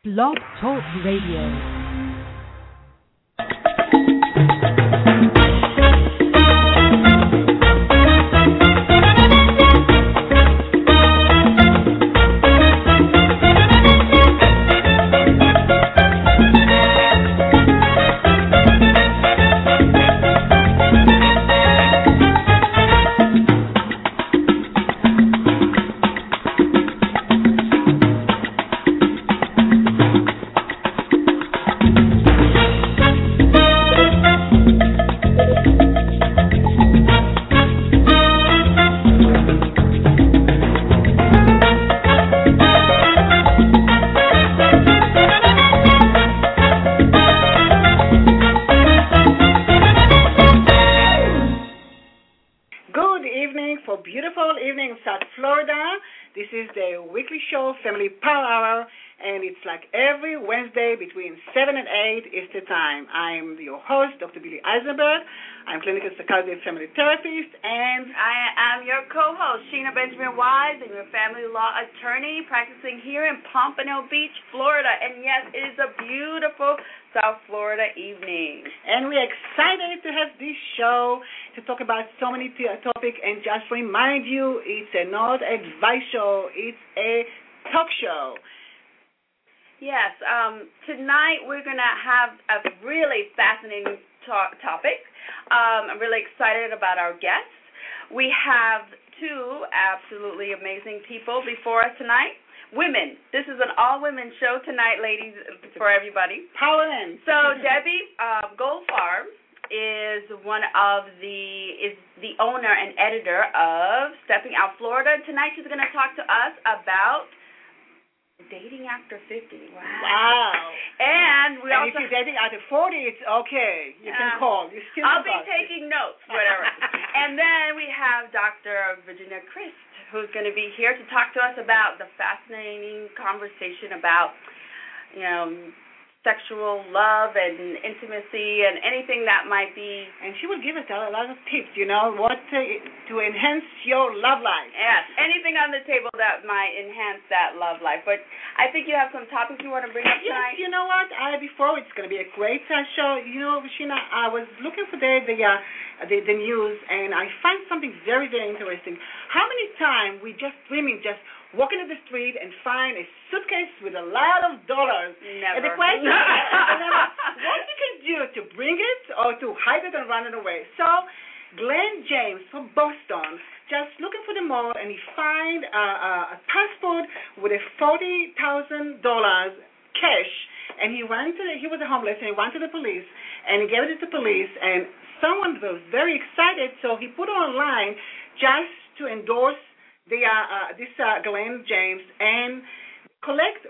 Blog Talk Radio. Family Power Hour, and it's like every Wednesday between 7 and 8 Eastern Time. I'm your host, Dr. Billy Eisenberg. I'm clinical psychologist and family therapist, and I am your co-host, Sheena Benjamin Wise. I'm your family law attorney practicing here in Pompano Beach, Florida. And yes, it is a beautiful South Florida evening. And we're excited to have this show to talk about so many topics, and just remind you, it's not an advice show, it's a talk show. Yes, tonight we're going to have a really fascinating topic. I'm really excited about our guests. We have two absolutely amazing people before us tonight. Women. This is an all-women show tonight, ladies, for everybody. Power in. So Debbie Goldfarb is the owner and editor of Stepping Out Florida. Tonight she's going to talk to us about dating after 50. Wow. And if you're dating after 40, it's okay. You can call. I'll be taking notes, whatever. And then we have Dr. Virginia Christ, who's going to be here to talk to us about the fascinating conversation about, sexual love and intimacy and anything that might be. And she will give us a lot of tips, what to enhance your love life. Yes, anything on the table that might enhance that love life. But I think you have some topics you want to bring up tonight. Yes, you know what? Before it's going to be a great show. Sheena, I was looking for the news, and I find something very, very interesting. How many times women just walking in the street and find a suitcase with a lot of dollars? Never. And the question is, what you can do to bring it or to hide it and run it away? So Glenn James from Boston just looking for the mall, and he find a passport with a $40,000 cash, and he was a homeless, and he went to the police, and he gave it to the police, and someone was very excited, so he put it online just to endorse this Glenn James and collect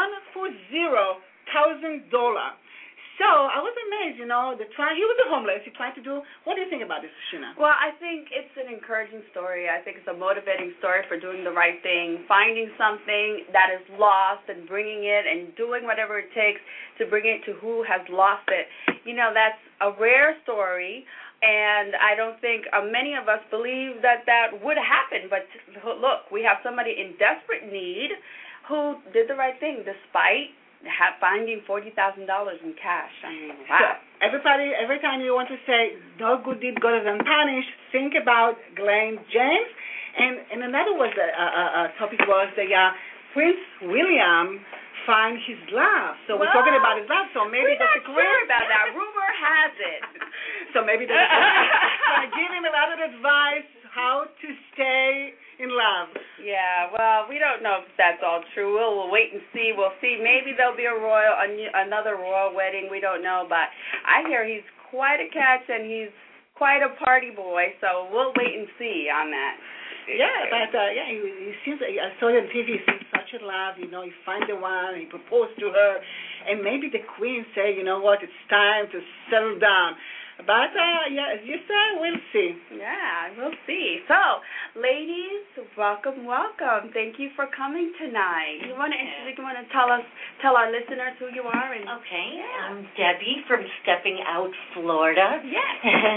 $140,000. So I was amazed, he was a homeless. He tried to do. What do you think about this, Sheena? Well, I think it's an encouraging story. I think it's a motivating story for doing the right thing, finding something that is lost and bringing it and doing whatever it takes to bring it to who has lost it. That's a rare story. And I don't think many of us believe that would happen. But look, we have somebody in desperate need who did the right thing despite finding $40,000 in cash. I mean, wow. So every time you want to say, no good deed goes unpunished, think about Glenn James. And another topic was Prince William find his love. So we're talking about his love. So maybe that's a sure about that. Rumor has it. So maybe that's going to give him a lot of advice how to stay in love. Yeah, well, we don't know if that's all true. We'll wait and see. We'll see. Maybe there'll be another royal wedding. We don't know. But I hear he's quite a catch, and he's quite a party boy. So we'll wait and see on that. Yeah, but he seems. I saw it on TV. He seems such a love. He find the one. He proposed to her, and maybe the queen say, you know what, it's time to settle down. But, yeah, as you say, we'll see. Yeah, we'll see. So, ladies, welcome. Thank you for coming tonight. You want to tell our listeners who you are? Okay, I'm Debbie from Stepping Out, Florida. Yes.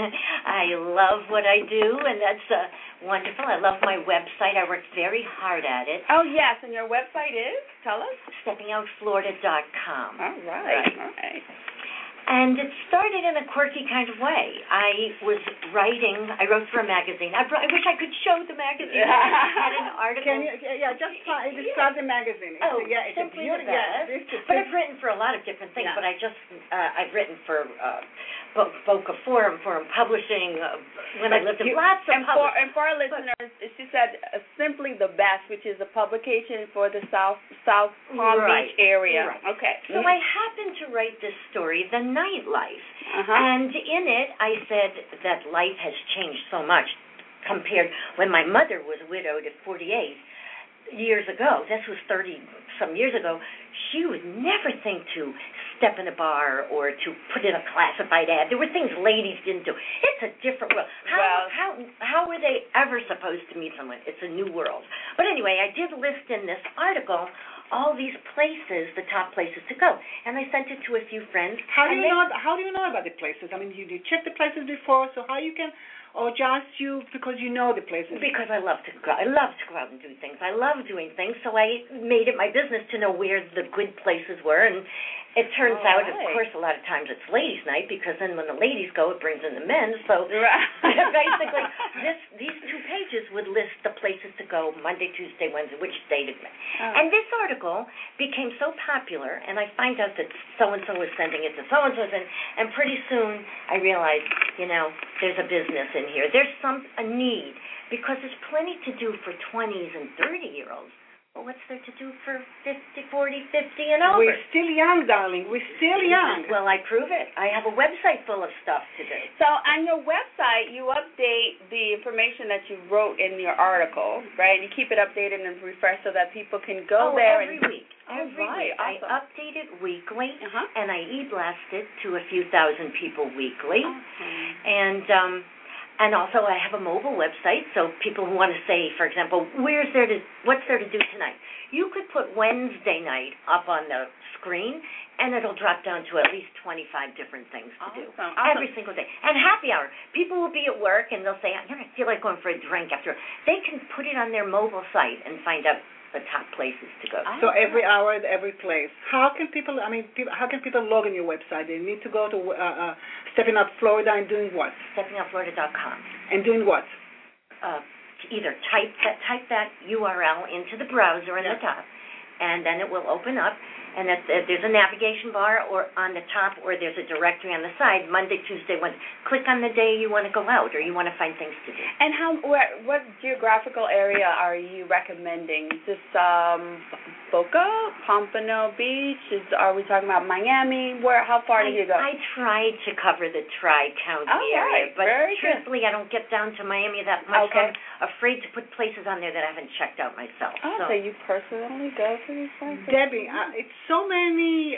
I love what I do, and that's wonderful. I love my website. I worked very hard at it. Oh, yes, and your website is? Tell us. SteppingOutFlorida.com. All right. And it started in a quirky kind of way. I wrote for a magazine. I wish I could show the magazine. I had an article. Can you, just describe the magazine. It's simply a beautiful. But I've written for a lot of different things. Yeah. But I've written for Boca Forum Publishing. When I lived in lots of and for our listeners, she said simply the best, which is a publication for the South Palm Beach area. Right. Okay. So I happened to write this story, The Nightlife. Uh-huh. And in it, I said that life has changed so much compared when my mother was widowed at 48 years ago. This was 30-some years ago. She would never think to step in a bar or to put in a classified ad. There were things ladies didn't do. It's a different world. How were they ever supposed to meet someone? It's a new world. But anyway, I did list in this article all these places, the top places to go, and I sent it to a few friends. How do you know about the places? I mean, you check the places before, so how you can, or just because you know the places? Because I love to go. I love to go out and do things. I love doing things, so I made it my business to know where the good places were, and it turns out, of course, a lot of times it's ladies' night, because then when the ladies go, it brings in the men. So basically, these 2 pages would list the places to go Monday, Tuesday, Wednesday, which day to go. And this article became so popular, and I find out that so-and-so was sending it to so-and-so, and pretty soon I realized, there's a business in here. There's a need, because there's plenty to do for 20s and 30-year-olds. Well, what's there to do for 50, 40, 50, and over? We're still young, darling. We're still young. Well, I prove it. I have a website full of stuff to do. So on your website, you update the information that you wrote in your article, right? You keep it updated and refreshed so that people can go there. Every week. Every week. Awesome. I update it weekly, and I e-blast it to a few thousand people weekly. Awesome. And also I have a mobile website, so people who want to say, for example, what's there to do tonight? You could put Wednesday night up on the screen, and it'll drop down to at least 25 different things to do every single day. And happy hour. People will be at work, and they'll say, I feel like going for a drink after. They can put it on their mobile site and find out the top places to go. So every hour, every place. How can people log in your website? They need to go to Stepping Out Florida and doing what? SteppingOutFlorida.com. And doing what? Either type that URL into the browser in the top, and then it will open up. And there's a navigation bar or on the top, or there's a directory on the side, Monday, Tuesday, Wednesday. Click on the day you want to go out or you want to find things to do. And what geographical area are you recommending? Just Boca, Pompano Beach? Are we talking about Miami? How far do you go? I tried to cover the Tri-County area, but truthfully, I don't get down to Miami that much. Okay. I'm afraid to put places on there that I haven't checked out myself. So you personally go to these places? Debbie, it's so many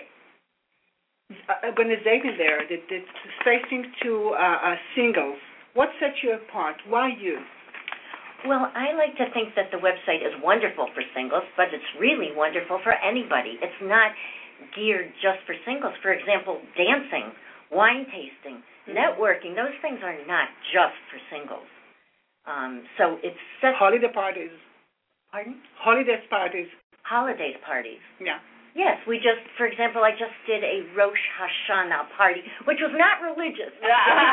organizations there that's facing to singles. What sets you apart? Why you? Well, I like to think that the website is wonderful for singles, but it's really wonderful for anybody. It's not geared just for singles. For example, dancing, wine tasting, networking, those things are not just for singles. So it's holiday parties. Pardon? Holidays parties. Holidays parties. Yeah. Yes, for example, I just did a Rosh Hashanah party, which was not religious. It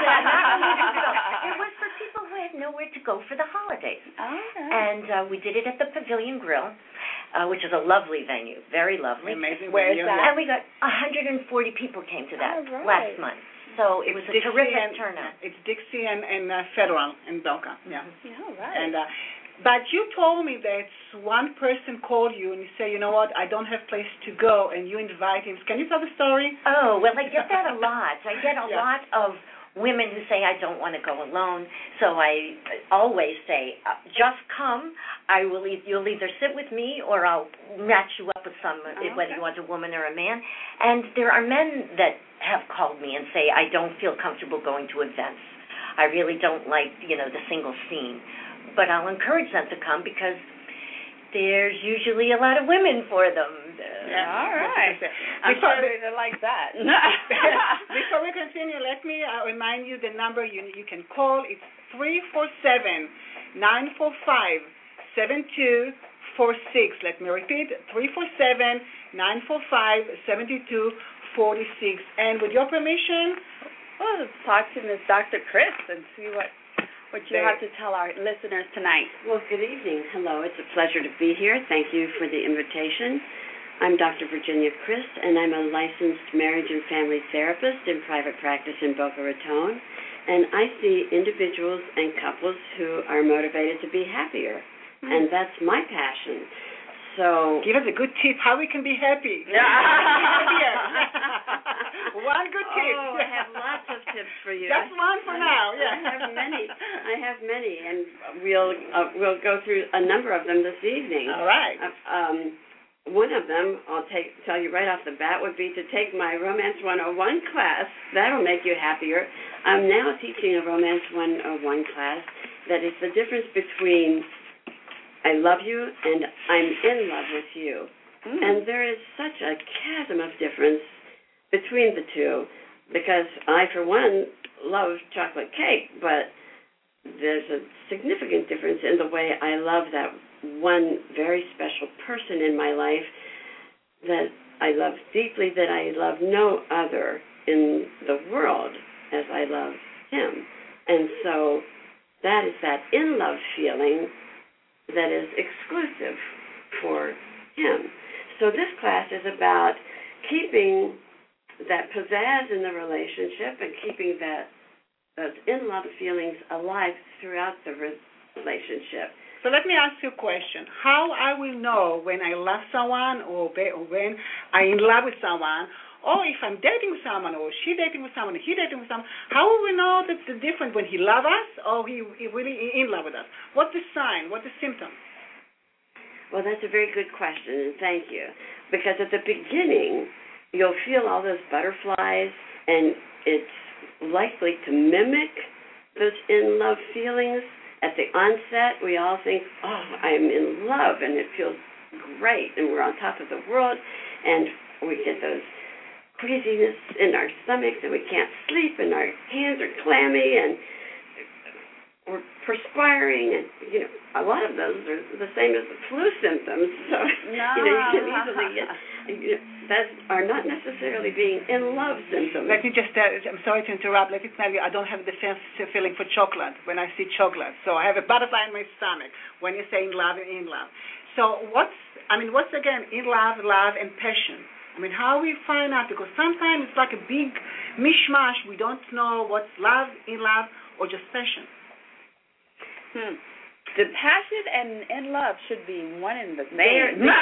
was for people who had nowhere to go for the holidays. Okay. And we did it at the Pavilion Grill, which is a lovely venue, very lovely. Amazing. Where is that? And we got 140 people came to that last month. So it was a terrific turnout. It's Dixie and Federal in Boca. Yeah. All right. And but you told me that one person called you and you say, you know what, I don't have place to go, and you invite him. Can you tell the story? Oh, well, I get that a lot. I get a lot of women who say, I don't want to go alone. So I always say, just come. You'll either sit with me or I'll match you up with whether you want a woman or a man. And there are men that have called me and say, I don't feel comfortable going to events. I really don't like, the single scene. But I'll encourage them to come because there's usually a lot of women for them. All right. I'm sure they like that. Before we continue, let me remind you the number you can call. It's 347-945-7246. Let me repeat, 347-945-7246. And with your permission, let's talk to Ms. Dr. Chris and see what you have to tell our listeners tonight. Well, good evening. Hello. It's a pleasure to be here. Thank you for the invitation. I'm Dr. Virginia Christ, and I'm a licensed marriage and family therapist in private practice in Boca Raton. And I see individuals and couples who are motivated to be happier, and that's my passion. So give us a good tip how we can be happy. One good tip. Oh, I have lots of tips for you. Just one for now. Yeah. I have many, and we'll go through a number of them this evening. All right. One of them, I'll tell you right off the bat, would be to take my Romance 101 class. That'll make you happier. I'm now teaching a Romance 101 class that is the difference between I love you and I'm in love with you. And there is such a chasm of difference between the two because I, for one, love chocolate cake, but there's a significant difference in the way I love that one very special person in my life that I love deeply, that I love no other in the world as I love him. And so that is that in-love feeling that is exclusive for him. So this class is about keeping that pizzazz in the relationship and keeping those in-love feelings alive throughout the relationship. So let me ask you a question. How I will know when I love someone or when I'm in love with someone, or if I'm dating with someone or she dating with someone or he dating with someone, how will we know that's the difference when he loves us or he really in love with us? What's the sign? What's the symptom? Well, that's a very good question, and thank you. Because at the beginning, you'll feel all those butterflies, and it's likely to mimic those in-love feelings. At the onset, we all think, oh, I'm in love, and it feels great, and we're on top of the world, and we get those craziness in our stomachs, and we can't sleep, and our hands are clammy, and we're perspiring, and, a lot of those are the same as the flu symptoms, so, you can easily get, that are not necessarily being in love symptoms. Let me just I'm sorry to interrupt. Let me tell you, I don't have the same feeling for chocolate when I see chocolate. So I have a butterfly in my stomach when you say in love and in love. So what's again in love, and passion? How we find out? Because sometimes it's like a big mishmash. We don't know what's love, in love, or just passion. The passion and in love should be one and the same. They are really.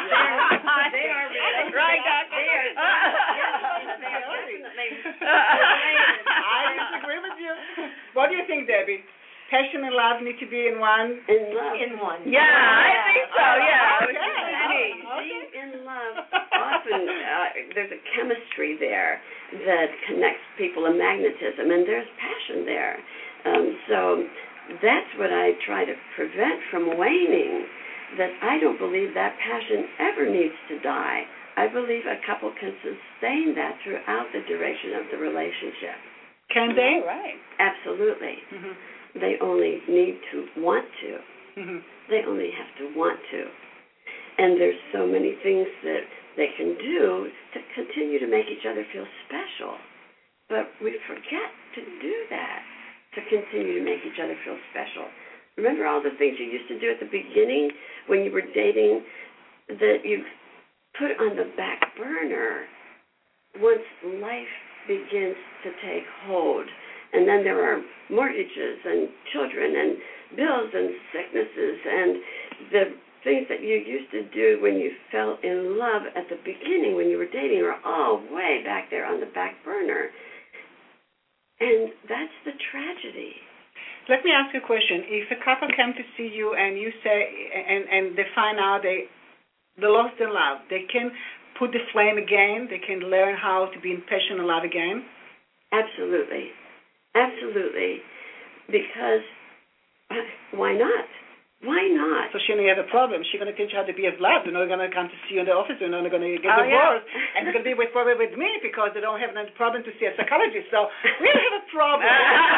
Right, Doctor? They are definitely I disagree with you. What do you think, Debbie? Passion and love need to be in one? In love. In one. Yeah, I think so, yeah. Being in love, often there's a chemistry there that connects people, a magnetism, and there's passion there. So that's what I try to prevent from waning, that I don't believe that passion ever needs to die. I believe a couple can sustain that throughout the duration of the relationship. Can they? Right. Absolutely. Mm-hmm. They only need to want to. Mm-hmm. They only have to want to. And there's so many things that they can do to continue to make each other feel special. But we forget to do that, to continue to make each other feel special. Remember all the things you used to do at the beginning when you were dating that you put on the back burner once life begins to take hold. And then there are mortgages and children and bills and sicknesses, and the things that you used to do when you fell in love at the beginning when you were dating are all way back there on the back burner. And that's the tragedy. Let me ask you a question. If a couple came to see you and you say, and they find out they lost their love, they can put the flame again, they can learn how to be in passion and love again? Absolutely. Absolutely. Because why not? Why not? So she only has a problem. She's going to teach you how to be in love. They're not going to come to see you in the office. They're not going to get divorced. Yeah. And they're going to be probably with me because they don't have any problem to see a psychologist. So we have a problem.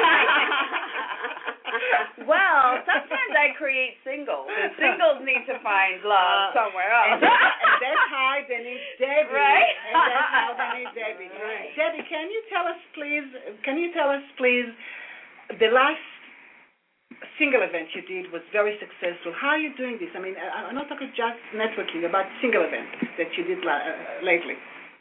Well, sometimes I create singles, and singles need to find love somewhere else. And that's how they need Debbie. Right? And that's how they need Debbie. Right. Debbie, can you tell us, please, the last single event you did was very successful. How are you doing this? I mean, I'm not talking just networking, about single events that you did lately.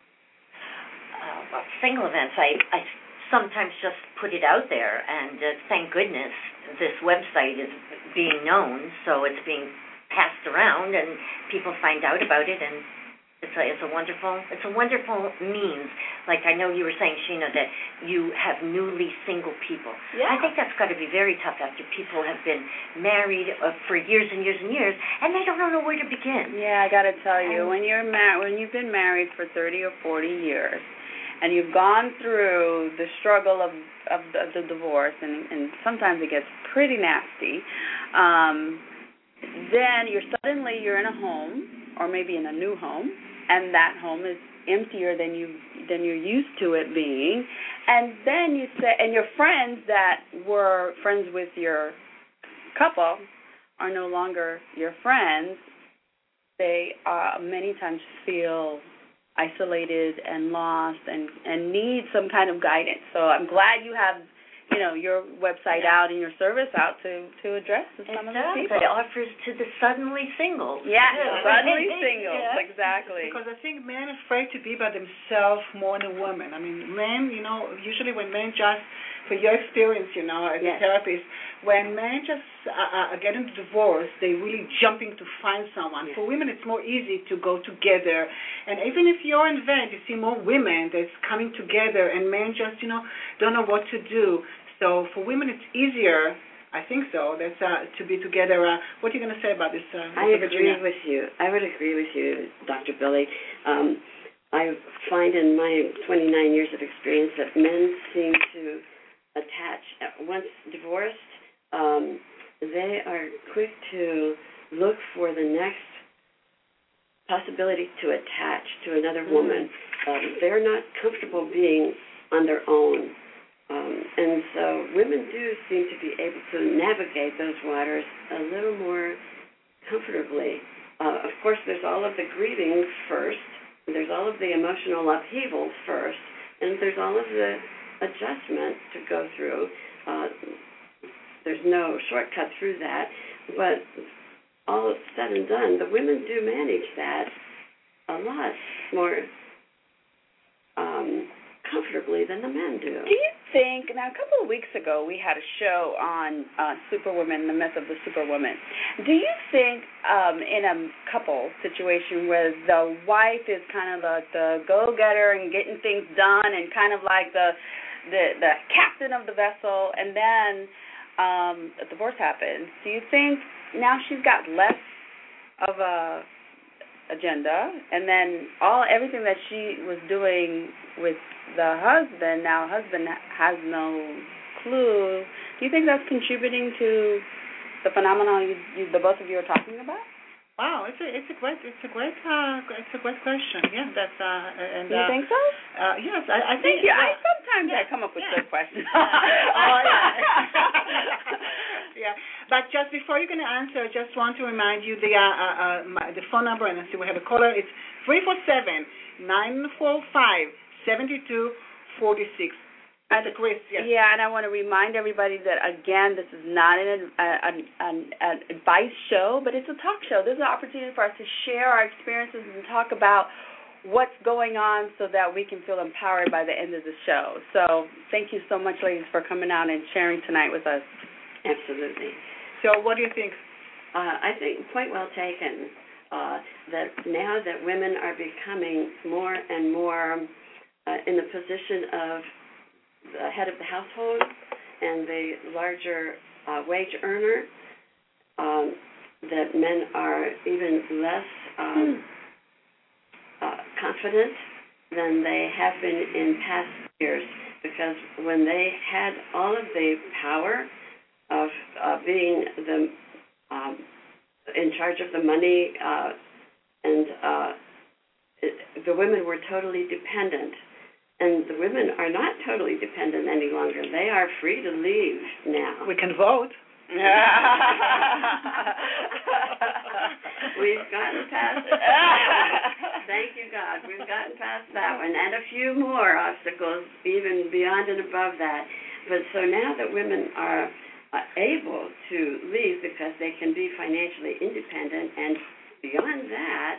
Single events, I sometimes just put it out there, and thank goodness this website is being known, so it's being passed around, and people find out about it, and it's a wonderful means. Like I know you were saying, Sheena, that you have newly single people. Yeah. I think that's got to be very tough after people have been married for years and years and years, and they don't know where to begin. Yeah, I got to tell you, when you've been married for 30 or 40 years, and you've gone through the struggle of the divorce, and sometimes it gets pretty nasty, then you're in a home, or maybe in a new home, and that home is emptier than you're used to it being, and then you say, and your friends that were friends with your couple are no longer your friends. They many times feel isolated and lost and need some kind of guidance. So I'm glad you have, your website out and your service out to address some of those people. It offers to the suddenly singles. Yeah, suddenly singles, exactly. Because I think men are afraid to be by themselves more than women. I mean, men, usually when men just, for your experience, as a therapist, when men just get into divorce, they really jumping to find someone. For women, it's more easy to go together. And even if you're in event, you see more women that's coming together, and men just, don't know what to do. So for women, it's easier, I think so, that's to be together. What are you going to say about this, I agree with you. I would agree with you, Dr. Billy. I find in my 29 years of experience that men seem to attach. Once divorced, they are quick to look for the next possibility to attach to another woman. They're not comfortable being on their own. And so women do seem to be able to navigate those waters a little more comfortably. Of course, there's all of the grieving first. There's all of the emotional upheavals first. And there's all of the adjustment to go through. There's no shortcut through that. But all said and done, the women do manage that a lot more comfortably than the men do. Do you think, now a couple of weeks ago we had a show on Superwoman, the myth of the Superwoman. Do you think in a couple situation where the wife is kind of the go-getter and getting things done and kind of like the captain of the vessel, and then a divorce happens, do you think now she's got less of a agenda, and then everything that she was doing with the husband, now husband has no clue? Do you think that's contributing to the phenomenon the both of you are talking about? Wow, it's a great question. Yeah, that's and. You think so? Yes, I think. Sometimes I come up with good questions. Yeah, but just before you're going to answer, I just want to remind you the phone number, and I see we have a caller. It's 347-945-7246. Chris, yes. Yeah, and I want to remind everybody that, again, this is not an advice show, but it's a talk show. This is an opportunity for us to share our experiences and talk about what's going on so that we can feel empowered by the end of the show. So thank you so much, ladies, for coming out and sharing tonight with us. Absolutely. So what do you think? I think point well taken, that now that women are becoming more and more in the position of the head of the household and the larger wage earner, that men are even less confident than they have been in past years, because when they had all of the power of being the in charge of the money, and the women were totally dependent. And the women are not totally dependent any longer. They are free to leave now. We can vote. We've gotten past thank you, God. We've gotten past that one, and a few more obstacles even beyond and above that. But so now that women are able to leave because they can be financially independent, and beyond that,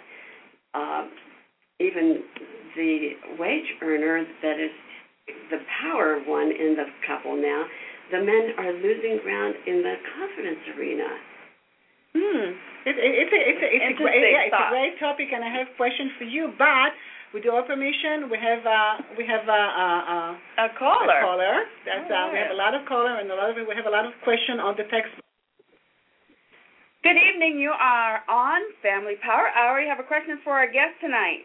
even the wage earner that is the power one in the couple now, the men are losing ground in the confidence arena. It's a great topic, and I have questions for you. But with your permission, we have a caller. That's we have a lot of caller, and we have a lot of questions on the text. Good evening. You are on Family Power Hour. You have a question for our guest tonight.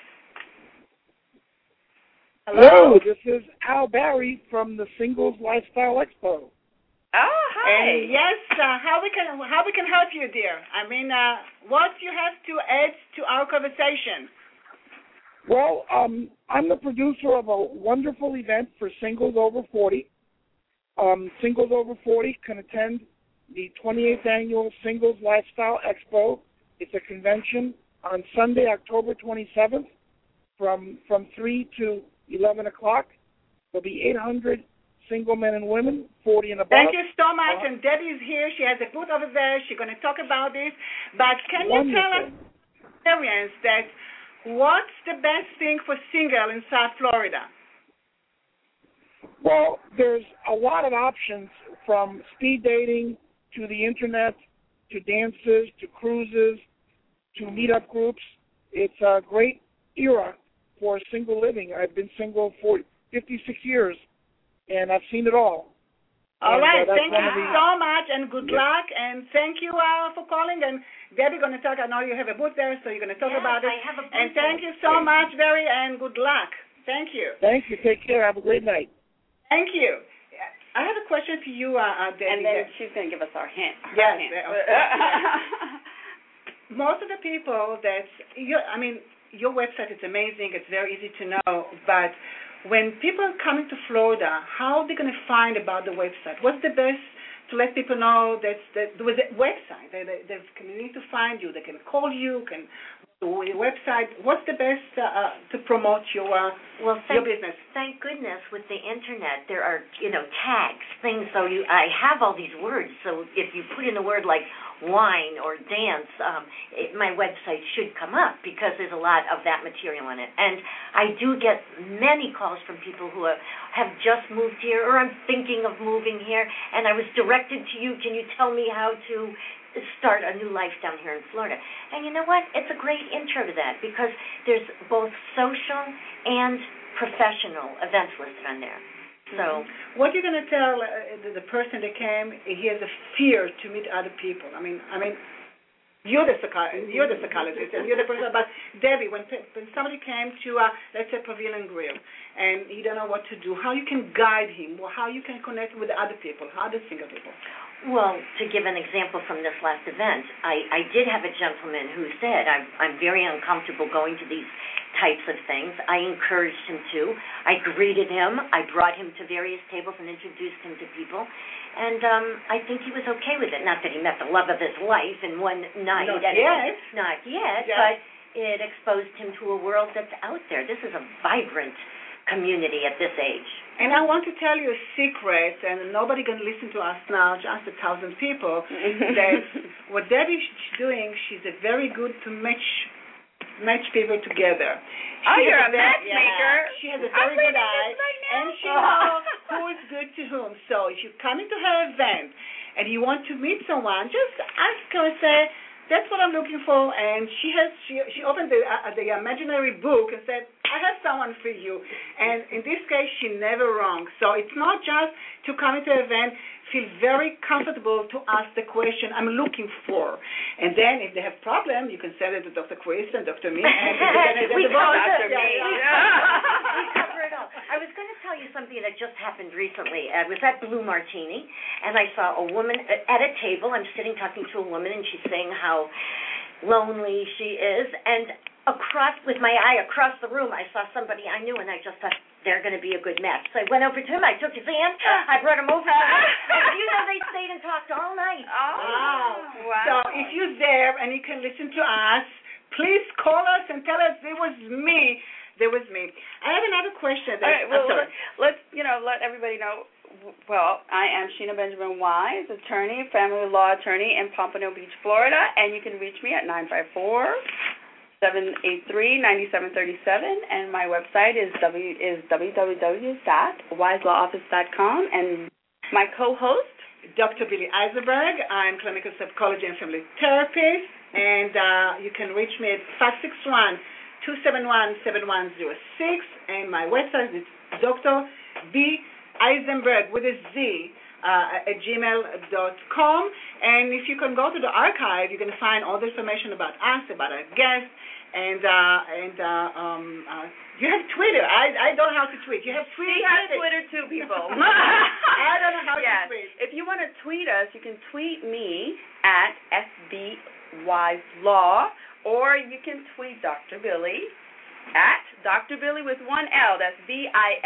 Hello, this is Al Barry from the Singles Lifestyle Expo. Oh, hi. And yes, how we can help you, dear? I mean, what you have to add to our conversation? Well, I'm the producer of a wonderful event for singles over 40. Singles over 40 can attend the 28th Annual Singles Lifestyle Expo. It's a convention on Sunday, October 27th from 3 to 11 o'clock. There'll be 800 single men and women, 40 and above. Thank you so much. And Debbie's here. She has a booth over there. She's going to talk about this. But can you tell us experience that what's the best thing for single in South Florida? Well, there's a lot of options, from speed dating to the internet to dances to cruises to meetup groups. It's a great era for single living. I've been single for 56 years, and I've seen it all. All right. Thank you so much, and good luck, and thank you for calling. And Debbie's going to talk. I know you have a booth there, so you're going to talk about it. I have a booth. And thank you so much, Barry, and good luck. Thank you. Thank you. Take care. Have a great night. Thank you. I have a question for you, Debbie. And then she's going to give us our hint. Yes. Most of the people your website is amazing. It's very easy to know. But when people are coming to Florida, how are they going to find about the website? What's the best to let people know that there was a website? They need to find you. They can call you, can do your website. What's the best to promote your business? Thank goodness with the internet there are tags, things. So I have all these words. So if you put in a word like wine or dance, my website should come up because there's a lot of that material in it. And I do get many calls from people who have just moved here, or I'm thinking of moving here, and I was directed to you. Can you tell me how to start a new life down here in Florida? And you know what? It's a great intro to that because there's both social and professional events listed on there. So, what are you going to tell the person that came? He has a fear to meet other people. I mean, you're the psychologist, and you're the person. But Debbie, when somebody came to let's say Pavilion Grill, and he don't know what to do, how you can guide him, or how you can connect with other people, other single people? Well, to give an example from this last event, I did have a gentleman who said, I'm very uncomfortable going to these types of things. I encouraged him to. I greeted him. I brought him to various tables and introduced him to people. And I think he was okay with it. Not that he met the love of his life in one night. Not yet. Not yet, but it exposed him to a world that's out there. This is a vibrant community at this age. And I want to tell you a secret, and nobody can listen to us now, just 1,000 people, that what Debbie's doing, she's a very good to match people together. You're a matchmaker. She has a very good eye, and she knows who is good to whom. So if you're coming to her event and you want to meet someone, just ask her, say, that's what I'm looking for. And she opened the imaginary book and said, I have someone for you. And in this case, she never wrong. So it's not just to come into an event, feel very comfortable to ask the question I'm looking for. And then if they have problem, you can send it to Dr. Chris and Dr. Me. And we cover Dr. Me. We cover it all. I was going to tell you something that just happened recently. I was at Blue Martini, and I saw a woman at a table. I'm sitting talking to a woman, and she's saying how lonely she is. And with my eye across the room, I saw somebody I knew, and I just thought, they're going to be a good match. So I went over to him, I took his hand, I brought him over to me, and they stayed and talked all night. Oh, wow. So if you're there and you can listen to us, please call us and tell us it was me. There was me. I have another question. All right, well, let's let everybody know. Well, I am Sheena Benjamin Wise, attorney, family law attorney in Pompano Beach, Florida, and you can reach me at 954-783-9737, and my website is www.wiselawoffice.com, and my co-host, Dr. Billy Eisenberg. I'm clinical psychology and family therapist, and you can reach me at 561-271-7106, and my website is Dr. B. Eisenberg with a Z at gmail.com. And if you can go to the archive, you can find all the information about us, about our guests, and you have Twitter. I don't know how to tweet. You have Twitter. She has Twitter too, people. I don't know how to tweet. If you want to tweet us, you can tweet me at FBWiseLaw, or you can tweet Dr. Billy at Dr. Billy with one L. That's Billie. Okay.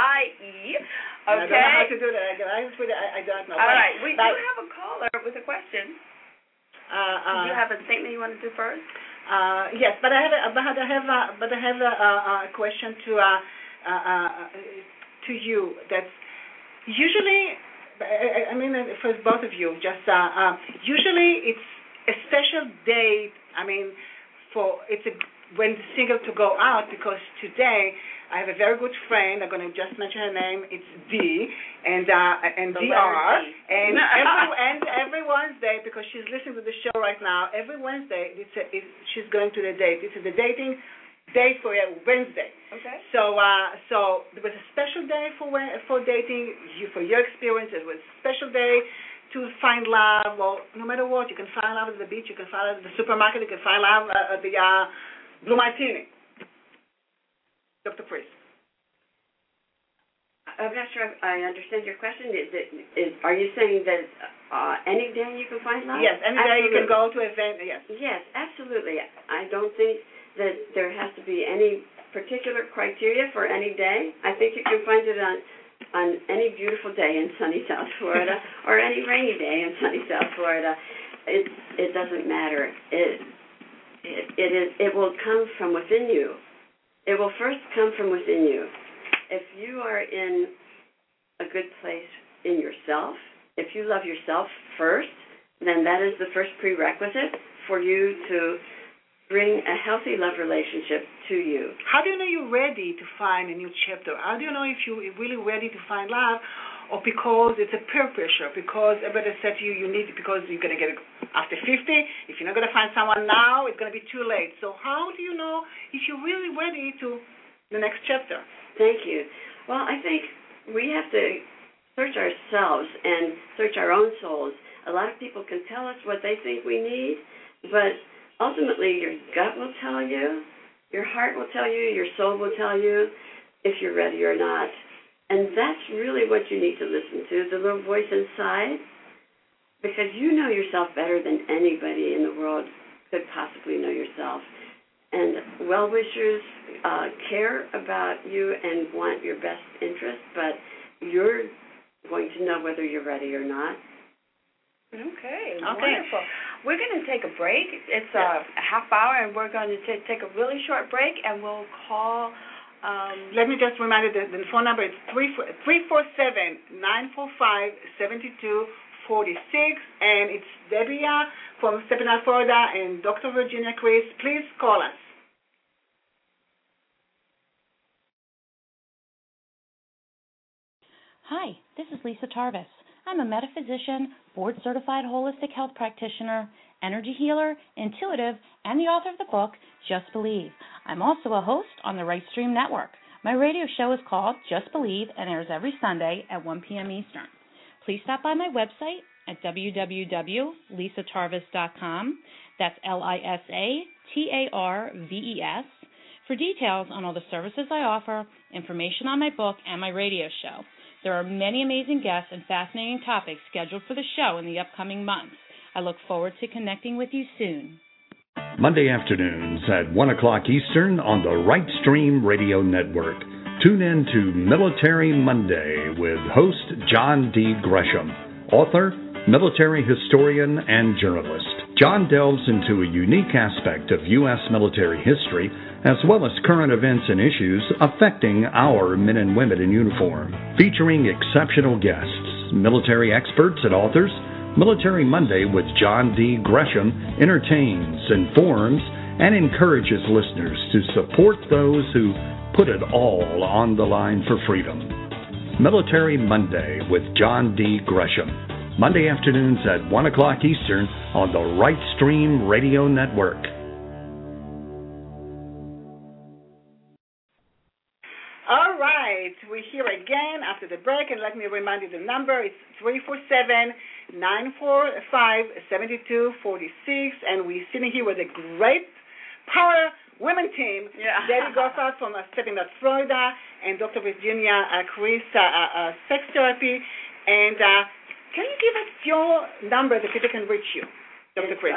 I don't know how to do that. I don't know. All right. We do have a caller with a question. Do you have a statement you want to do first? Yes, but I have a question to you. That's usually, I mean, for both of you, just usually it's a special date. I mean, when the single to go out, because today I have a very good friend. I'm going to just mention her name. It's D and DR. And every Wednesday, because she's listening to the show right now, every Wednesday she's going to the date. This is the dating day for Wednesday. Okay. So there was a special day for dating. For your experience, it was a special day to find love. Well, no matter what, you can find love at the beach. You can find love at the supermarket. You can find love at the Blue Martini. Dr. Priest. I'm not sure I understand your question. Are you saying that any day you can find love? Yes, any day you can go to an event, yes. Yes, absolutely. I don't think that there has to be any particular criteria for any day. I think you can find it on any beautiful day in sunny South Florida or any rainy day in sunny South Florida. It doesn't matter. It will come from within you. It will first come from within you. If you are in a good place in yourself, if you love yourself first, then that is the first prerequisite for you to bring a healthy love relationship to you. How do you know you're ready to find a new chapter? How do you know if you're really ready to find love, or because it's a peer pressure, because everybody said to you, you need it because you're going to get it after 50. If you're not going to find someone now, it's going to be too late. So how do you know if you're really ready to the next chapter? Thank you. Well, I think we have to search ourselves and search our own souls. A lot of people can tell us what they think we need, but ultimately your gut will tell you, your heart will tell you, your soul will tell you if you're ready or not. And that's really what you need to listen to, the little voice inside, because you know yourself better than anybody in the world could possibly know yourself. And well-wishers care about you and want your best interest, but you're going to know whether you're ready or not. Okay, wonderful. We're going to take a break. It's a half hour, and we're going to take a really short break, and we'll call... Let me just remind you the phone number is 347-945-7246, and it's Debbie from Steppenwolf, Florida, and Dr. Virginia Chris. Please call us. Hi, this is Lisa Tarvis. I'm a metaphysician, board-certified holistic health practitioner, energy healer, intuitive, and the author of the book, Just Believe. I'm also a host on the Right Stream Network. My radio show is called Just Believe and airs every Sunday at 1 p.m. Eastern. Please stop by my website at www.lisatarvis.com. That's LISATARVES. For details on all the services I offer, information on my book, and my radio show. There are many amazing guests and fascinating topics scheduled for the show in the upcoming months. I look forward to connecting with you soon. Monday afternoons at 1 o'clock Eastern on the Right Stream Radio Network. Tune in to Military Monday with host John D. Gresham, author, military historian, and journalist. John delves into a unique aspect of U.S. military history, as well as current events and issues affecting our men and women in uniform. Featuring exceptional guests, military experts, and authors, Military Monday with John D. Gresham entertains, informs, and encourages listeners to support those who put it all on the line for freedom. Military Monday with John D. Gresham. Monday afternoons at 1 o'clock Eastern on the Right Stream Radio Network. All right, we're here again after the break, and let me remind you the number. It's 347-945-7246, and we're sitting here with a great Power Women team, Debbie Goffard from Stepping Out Florida, and Dr. Virginia Chris, Sex Therapy, and can you give us your number that people can reach you, Dr. Chris?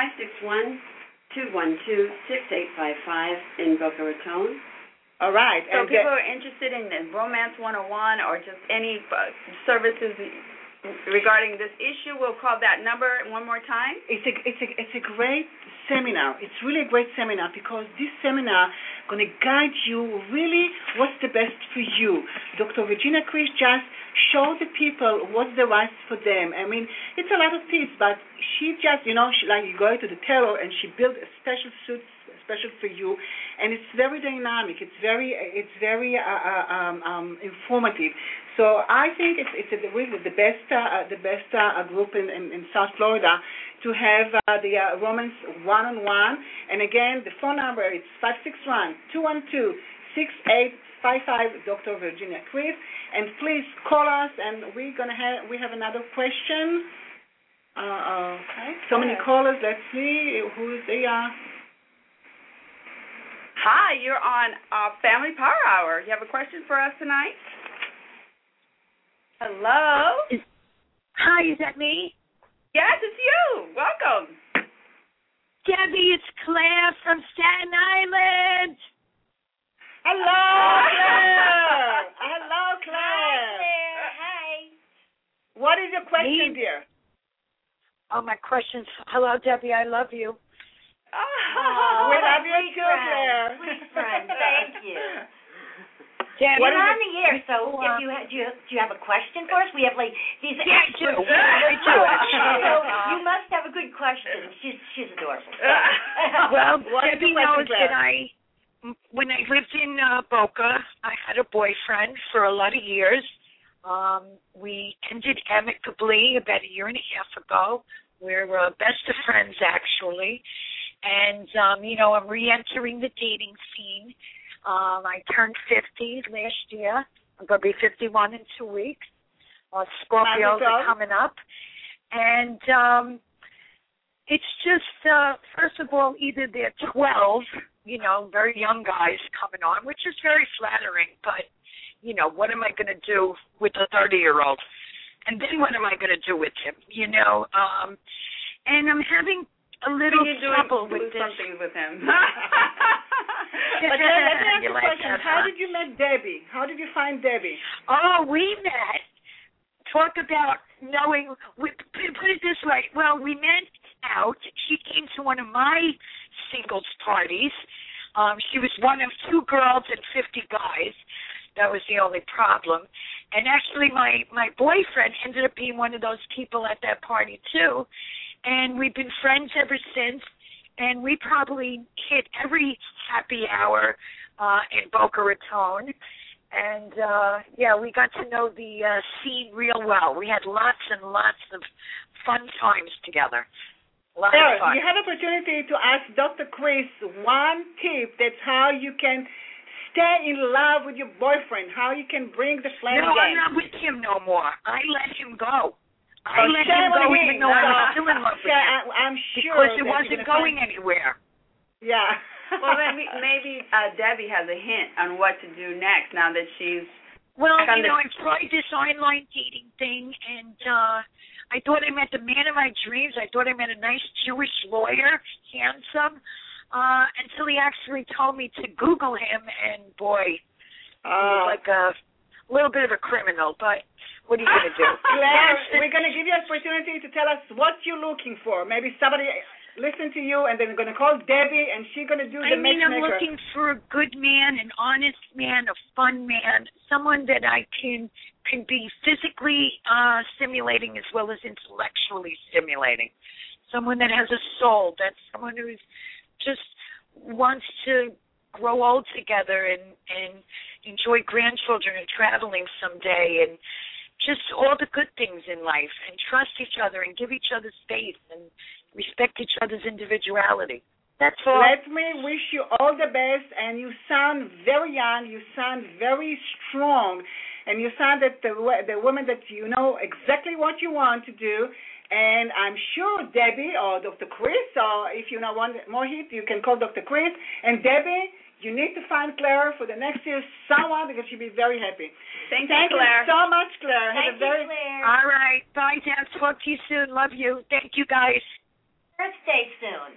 561-212-6855 in Boca Raton. All right. So people are interested in Romance 101 or just any services regarding this issue, we'll call that number one more time. It's a great seminar. It's really a great seminar because this seminar is going to guide you really what's the best for you. Dr. Virginia Chris just showed the people what's the right for them. I mean, it's a lot of tips, but she just, you go to the tailor and she built a special suit special for you, and it's very dynamic. It's very informative. So I think it's really the best group in South Florida to have the Romance one-on-one. And again, the phone number is 561-212-6855, Dr. Virginia Chris. And please call us, and we have another question. Okay. So many callers. Let's see who's there. Hi, you're on Family Power Hour. You have a question for us tonight? Hello? Hi, is that me? Yes, it's you. Welcome. Debbie, it's Claire from Staten Island. Hello, Claire. Hello, Claire. Hi, Claire. Hi. What is your question, dear? Oh, my question's, hello, Debbie, I love you. We love you too, Claire. Sweet friend, thank you. Debbie, We're on the air, so if you do you have a question for us? We have these experts. I do. So you must have a good question. She's adorable. Well, Debbie knows that when I lived in Boca, I had a boyfriend for a lot of years. We ended amicably about a year and a half ago. We're best of friends, actually. And, I'm re-entering the dating scene. I turned 50 last year. I'm going to be 51 in 2 weeks. Scorpios are coming up. And it's just, first of all, either they're 12, very young guys coming on, which is very flattering. But, what am I going to do with a 30-year-old? And then what am I going to do with him, And I'm having a little trouble with this. Something with him. But let me ask you a question. How did you meet Debbie? How did you find Debbie? Oh, we met. Talk about knowing, put it this way. Well, we met out. She came to one of my singles parties. She was one of 2 girls and 50 guys. That was the only problem. And actually, my boyfriend ended up being one of those people at that party, too. And we've been friends ever since. And we probably hit every happy hour in Boca Raton. And, we got to know the scene real well. We had lots and lots of fun times together. A lot of fun. You have opportunity to ask Dr. Chris one tip. That's how you can stay in love with your boyfriend, how you can bring the flame No, again. I'm not with him no more. I let him go. I let him go even though I was still in love with him. I'm sure because it wasn't going anywhere. Yeah. Well, maybe Debbie has a hint on what to do next now that she's... Well, I've tried this online dating thing, and I thought I met the man of my dreams. I thought I met a nice Jewish lawyer, handsome, until he actually told me to Google him, and boy, he was like a little bit of a criminal, but what are you going to do? Claire, we're going to give you an opportunity to tell us what you're looking for. Maybe somebody listen to you, and then we're going to call Debbie, and she's going to do the matchmaker. I'm looking for a good man, an honest man, a fun man, someone that I can be physically stimulating as well as intellectually stimulating, someone that has a soul, that's someone who just wants to grow old together and enjoy grandchildren and traveling someday and just all the good things in life, and trust each other and give each other space and respect each other's individuality. That's all. Let me wish you all the best, and you sound very young, you sound very strong, and you sound that the woman that you know exactly what you want to do, and I'm sure Debbie or Dr. Chris, or if you want more hit, you can call Dr. Chris, and Debbie, you need to find Claire for the next year, someone, because she'll be very happy. Thank you, Claire. So much, Claire. Thank you, Claire. All right. Bye, Dad. Talk to you soon. Love you. Thank you, guys. Birthday soon.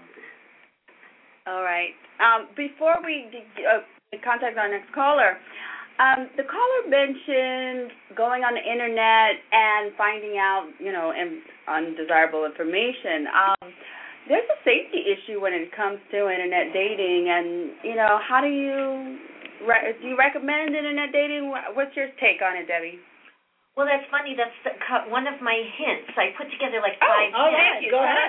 All right. Before we contact our next caller, the caller mentioned going on the internet and finding out, undesirable information. There's a safety issue when it comes to internet dating, and how do you recommend internet dating? What's your take on it, Debbie? Well, that's funny. That's one of my hints. I put together like 5 hints. Thank you. Go ahead.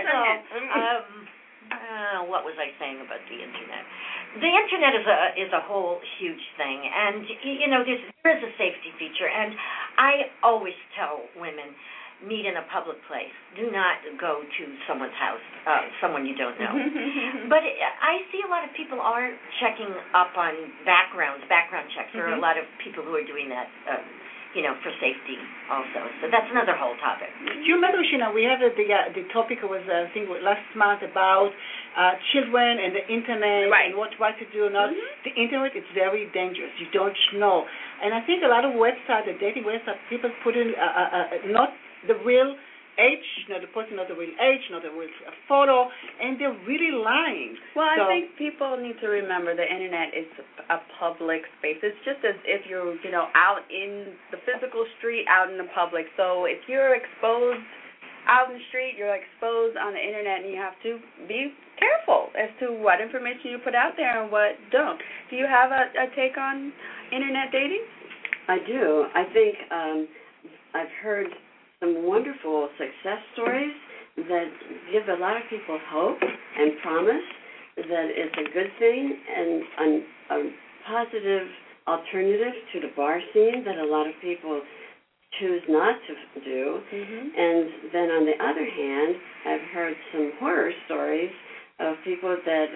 What was I saying about the internet? The internet is a whole huge thing, and there is a safety feature. And I always tell women, meet in a public place. Do not go to someone's house, someone you don't know. But I see a lot of people are checking up on background checks. There are a lot of people who are doing that, for safety also. So that's another whole topic. Do you remember, Sheena, we had the topic was, I think, last month about children and the internet and what to do or not. The internet is very dangerous. You don't know. And I think a lot of websites, the dating websites, people put in not the real age, not the person, not the real age, not the real photo, and they're really lying. Well, I think people need to remember the internet is a public space. It's just as if you're, out in the physical street, out in the public. So if you're exposed out in the street, you're exposed on the internet, and you have to be careful as to what information you put out there and what don't. Do you have a take on internet dating? I do. I think I've heard some wonderful success stories that give a lot of people hope and promise that it's a good thing and a positive alternative to the bar scene that a lot of people choose not to do. And then on the other hand, I've heard some horror stories of people that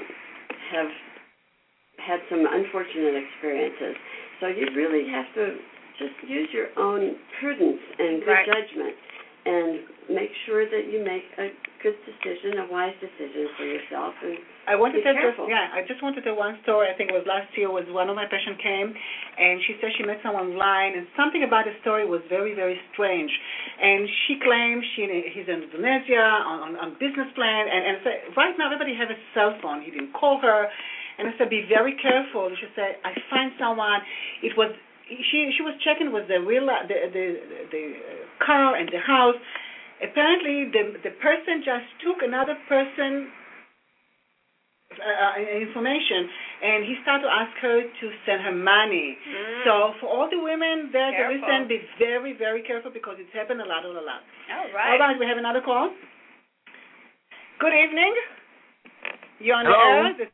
have had some unfortunate experiences. So you really have to just use your own prudence and good judgment and make sure that you make a good decision, a wise decision for yourself. And I want to tell careful. I just want to tell one story. I think it was last year. Was one of my patients came, and she said she met someone online, and something about the story was very, very strange. And she claimed he's in Indonesia on business plan, and said, right now everybody has a cell phone. He didn't call her, and I said, be very careful. She said, I find someone. It was. She was checking with the car and the house. Apparently, the person just took another person information, and he started to ask her to send her money. So for all the women there to listen, be very, very careful because it's happened a lot. All right. All right, we have another call. Good evening. You're on the air.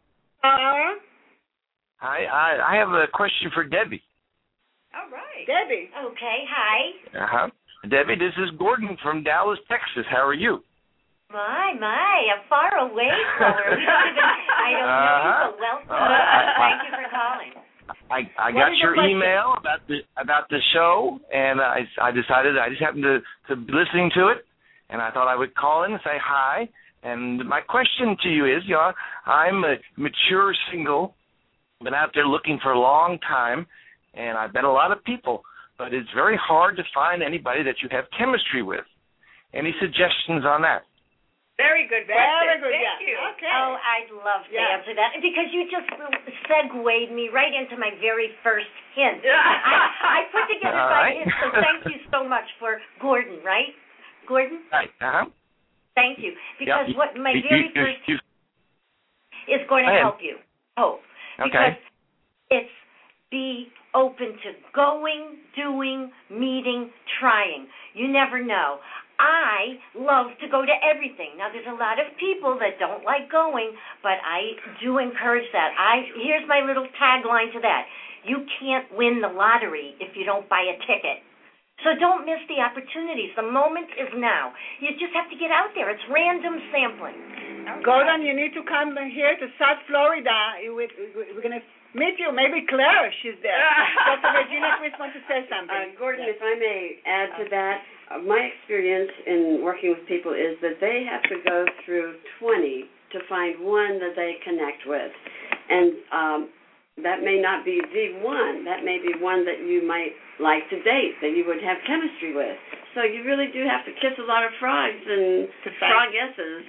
Hi, I have a question for Debbie. All right. Debbie. Okay, hi. Debbie, this is Gordon from Dallas, Texas. How are you? A faraway caller. I don't know you so well. Thank you for calling. I got your email about the show, and I decided I just happened to be listening to it, and I thought I would call in and say hi. And my question to you is, I'm a mature single, been out there looking for a long time, and I've met a lot of people, but it's very hard to find anybody that you have chemistry with. Any suggestions on that? Very good question. Very good, Thank you. Okay. Oh, I'd love to answer that because you just segued me right into my very first hint. I put together my hint, so thank you so much for Gordon, right? Gordon? Right, Thank you. Because what my very first is going to help you. Oh, because it's be open to going, doing, meeting, trying. You never know. I love to go to everything. Now, there's a lot of people that don't like going, but I do encourage that. Here's my little tagline to that. You can't win the lottery if you don't buy a ticket. So don't miss the opportunities. The moment is now. You just have to get out there. It's random sampling. Gordon, you need to come here to South Florida. We're going to meet you. Maybe Claire, she's there. Dr. Regina Chris wants to say something. Gordon, if I may add to that, my experience in working with people is that they have to go through 20 to find one that they connect with. And that may not be the one. That may be one that you might like to date, that you would have chemistry with. So you really do have to kiss a lot of frogs and frogesses.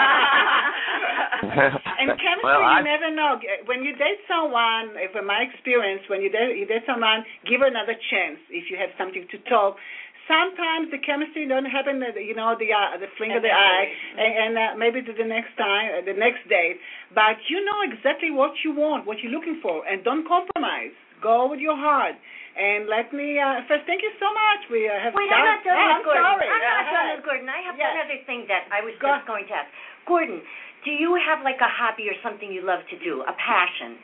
And chemistry, you never know. When you date someone, from my experience, when you date someone, give another chance if you have something to talk. Sometimes the chemistry don't happen, the fling of the eye, and maybe to the next time, the next date. But you know exactly what you want, what you're looking for, and don't compromise. Go with your heart. And let me first thank you so much. We have. Wait, I'm not done with Gordon. Sorry. I'm not done with Gordon. I have one other thing that I was just going to ask. Gordon, do you have like a hobby or something you love to do, a passion?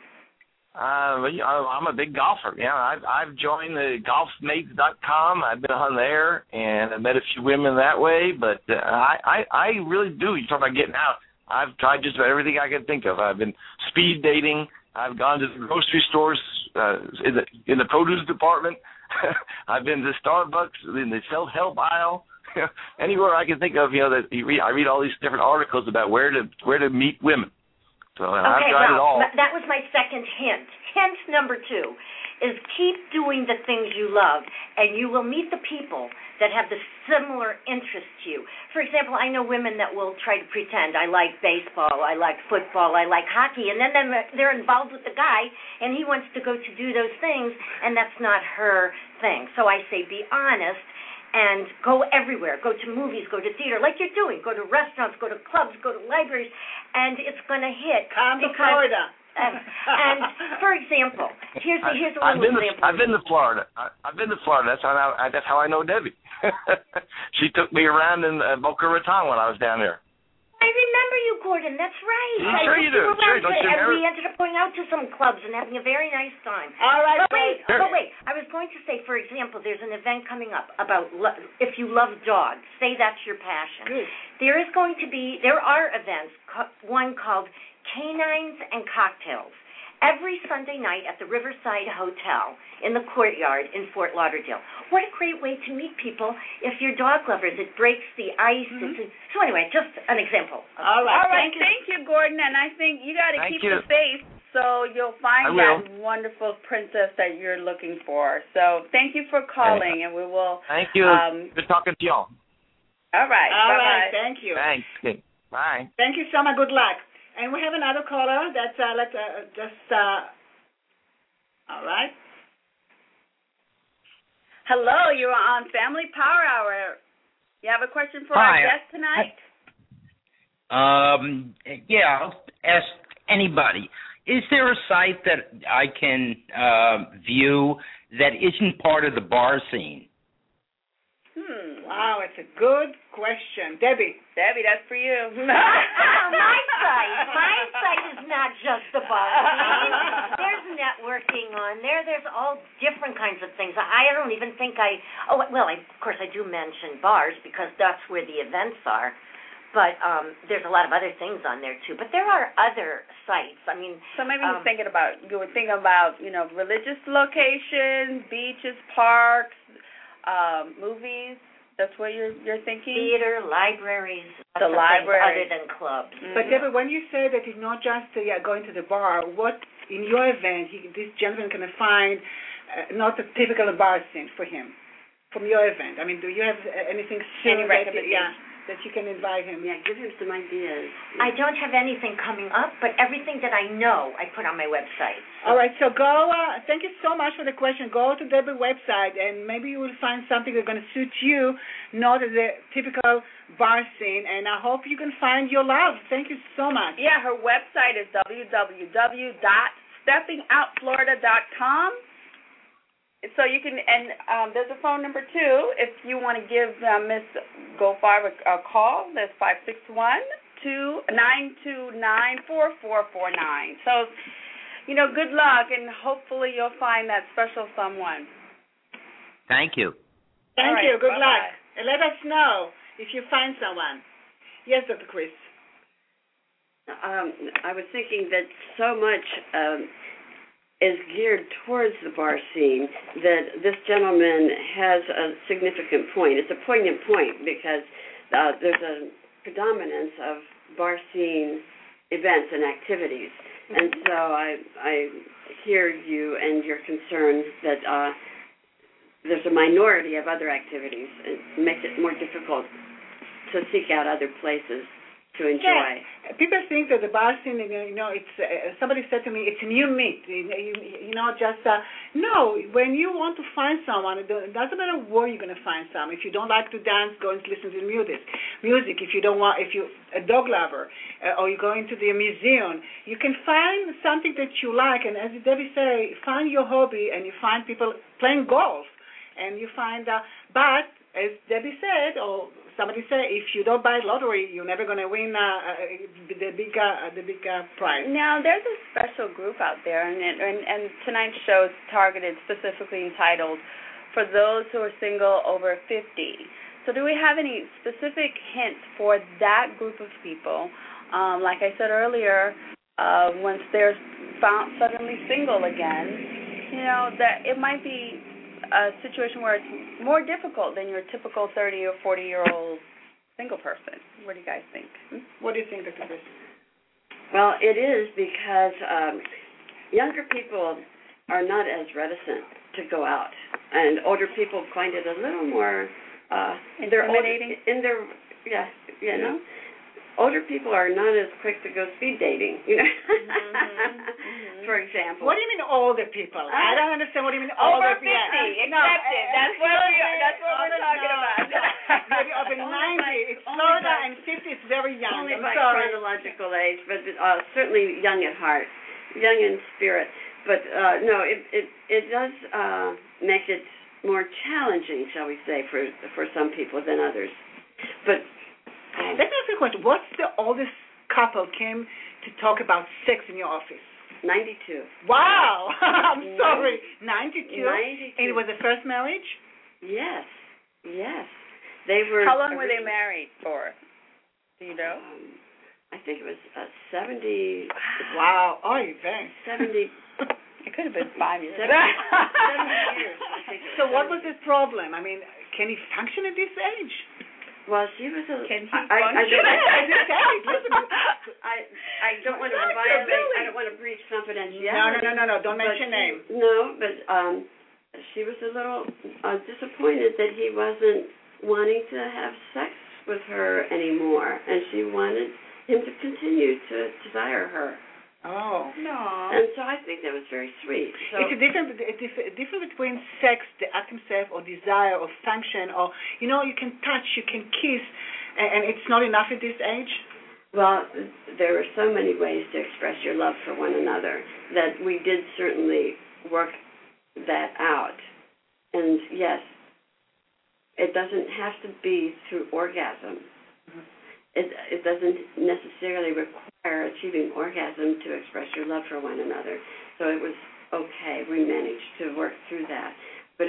I'm a big golfer. I've joined the golfmates.com. I've been on there, and I met a few women that way. But I really do. You talk about getting out. I've tried just about everything I can think of. I've been speed dating. I've gone to the grocery stores in the produce department. I've been to Starbucks in the self-help aisle. Anywhere I can think of, I read all these different articles about where to meet women. So I've tried it all. That was my second hint. Hint number 2 is keep doing the things you love, and you will meet the people that have the similar interests to you. For example, I know women that will try to pretend, I like baseball, I like football, I like hockey, and then they're involved with the guy, and he wants to go to do those things, and that's not her thing. So I say be honest and go everywhere. Go to movies, go to theater, like you're doing. Go to restaurants, go to clubs, go to libraries, and it's going to hit. Come to Florida. And for example, here's a little example. I've been to Florida. That's how I know Debbie. She took me around in Boca Raton when I was down there. I remember you, Gordon. That's right. Sure you do. Sure, don't you remember? And we ended up going out to some clubs and having a very nice time. All right. But wait. I was going to say, for example, there's an event coming up about if you love dogs. Say that's your passion. Good. There are events, one called Canines and Cocktails, every Sunday night at the Riverside Hotel in the Courtyard in Fort Lauderdale. What a great way to meet people if you're dog lovers. It breaks the ice. Mm-hmm. So anyway, just an example. All right. Thank you, Gordon. And I think you got to keep the faith so you'll find that wonderful princess that you're looking for. So thank you for calling, and we will. Thank you. Good talking to y'all. All right. All Bye-bye. right. Thank you. Thanks. Bye. Thank you so much. Good luck. And we have another caller that's all right. Hello, you are on Family Power Hour. You have a question for our guest tonight? I'll ask anybody. Is there a site that I can view that isn't part of the bar scene? Wow, it's a good question. Debbie, that's for you. My site is not just the bar scene. There's networking on there. There's all different kinds of things. I don't even think of course I do mention bars because that's where the events are. But there's a lot of other things on there too. But there are other sites. I mean, so maybe you were thinking about religious locations, beaches, parks, movies. That's what you're thinking. Theater, libraries, the library, other than clubs. Mm-hmm. But Deborah, when you say that it's not just going to the bar, what in your event this gentleman can find not a typical bar scene for him from your event? I mean, do you have anything soon that you can invite him? Yeah, give him some ideas. I don't have anything coming up, but everything that I know, I put on my website. So. All right, so go. Thank you so much for the question. Go to Deborah's website, and maybe you will find something that's going to suit you, not as a typical bar scene. And I hope you can find your love. Thank you so much. Yeah, her website is www.steppingoutflorida.com. So you can, and there's a phone number too if you want to give Miss Goldfarb a call. That's 561-929-4449. So, good luck, and hopefully you'll find that special someone. Thank you. Thank you. Good bye-bye. luck. And let us know if you find someone. Yes, Dr. Chris. I was thinking that so much is geared towards the bar scene that this gentleman has a significant point. It's a poignant point because there's a predominance of bar scene events and activities. Mm-hmm. And so I hear you and your concern that there's a minority of other activities. It makes it more difficult to seek out other places to enjoy. Yeah. People think that the bar scene, it's somebody said to me, it's new meat. No. When you want to find someone, it doesn't matter where you're going to find someone. If you don't like to dance, go and listen to music. If you're a dog lover, or you're going to the museum, you can find something that you like. And as Debbie said, find your hobby, and you find people playing golf, and you find. But as Debbie said, or somebody said, if you don't buy lottery, you're never going to win the big prize. Now, there's a special group out there, and tonight's show is targeted, specifically entitled, for those who are single over 50. So do we have any specific hints for that group of people? Like I said earlier, once they're found suddenly single again, that it might be a situation where it's more difficult than your typical 30 or 40-year-old single person. What do you guys think? What do you think, Dr. Chris? Well, it is because younger people are not as reticent to go out, and older people find it a little more intimidating. Older people are not as quick to go speed dating, for example. What do you mean older people? I don't understand what you mean older people. Over 50, accepted. That's what we're talking about. Maybe over 90. It's Florida, and 50 is very young. Only by chronological age, but certainly young at heart, young in spirit. But no, it does make it more challenging, shall we say, for some people than others. But let me ask you a question. What's the oldest couple came to talk about sex in your office? 92. Wow. I'm sorry. 92? 92. And it was the first marriage? Yes. They were. How long were they married for? Do you know? I think it was 70. Wow. Oh, you think? 70. It could have been 5 years. 70 years. I think so what was his problem? I mean, can he function at this age? Well, she was a. Can he I don't want to violate. I don't want to breach confidentiality. No. Don't mention name. No, but she was a little disappointed that he wasn't wanting to have sex with her anymore, and she wanted him to continue to desire her. Oh. No. And so I think that was very sweet. So it's a difference between sex, the act himself, or desire, or function, or, you can touch, you can kiss, and it's not enough at this age? Well, there are so many ways to express your love for one another that we did certainly work that out. And yes, it doesn't have to be through orgasm. Mm-hmm. It doesn't necessarily require achieving orgasm to express your love for one another. So it was okay. We managed to work through that. But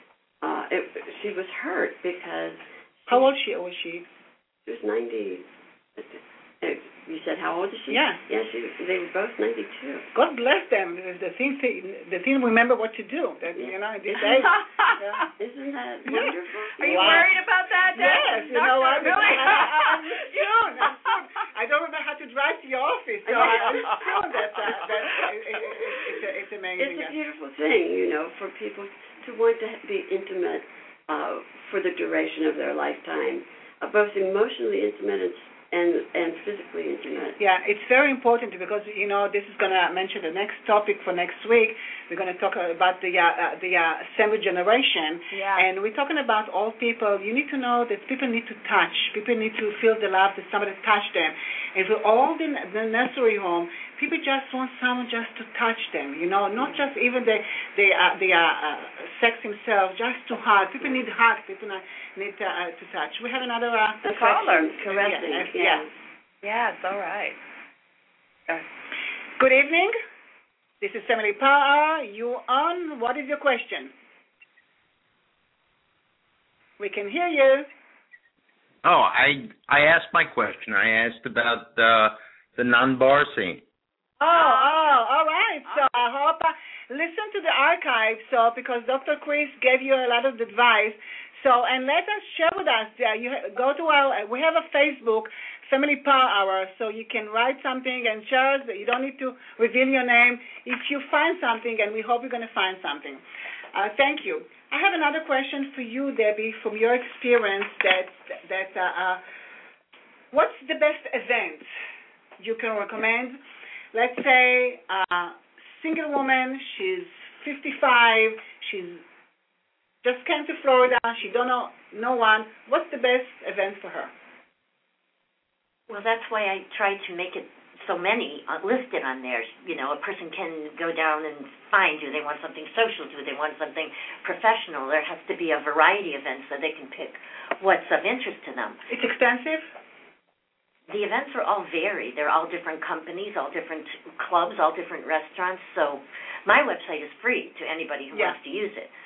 she was hurt because... How old was she? She was 90. You said, how old is she? Yeah. Yeah, they were both 92. God bless them. The thing remember what to do. That, you know, these days. Yeah. Isn't that wonderful? Are you worried about that? Yes. You know what? Really? I'm soon. I don't remember how to drive to your office, so I'm soon. It's amazing. It's a beautiful thing, you know, for people to want to be intimate for the duration of their lifetime, both emotionally intimate and physically intimate. Yeah, it's very important because, you know, this is going to mention the next topic for next week. We're going to talk about the sandwich generation. Yeah. And we're talking about all people. You need to know that people need to touch. People need to feel the love that somebody touched them. And for all the nursery home, people just want someone just to touch them, you know, not just even the sex himself, just to hug. People need hugs. People need to touch. We have another caller. Caressing. Yeah. Yes, all right. Good evening. This is Emily Power. You on? What is your question? We can hear you. Oh, I asked my question. I asked about the non-bar scene. Oh, all right. So I hope listen to the archive. So because Dr. Chris gave you a lot of advice. So and let us share with us. You go to we have a Facebook Family Power Hour, so you can write something and share. You don't need to reveal your name if you find something, and we hope you're going to find something. Thank you. I have another question for you, Debbie, from your experience. What's the best event you can recommend? Let's say single woman, she's 55, she's just came to Florida, she don't know no one. What's the best event for her? Well, that's why I tried to make it so many listed on there. You know, a person can go down and find, do they want something social, do they want something professional? There has to be a variety of events so they can pick what's of interest to them. It's expensive? The events are all varied. They're all different companies, all different clubs, all different restaurants. So my website is free to anybody who wants to use it.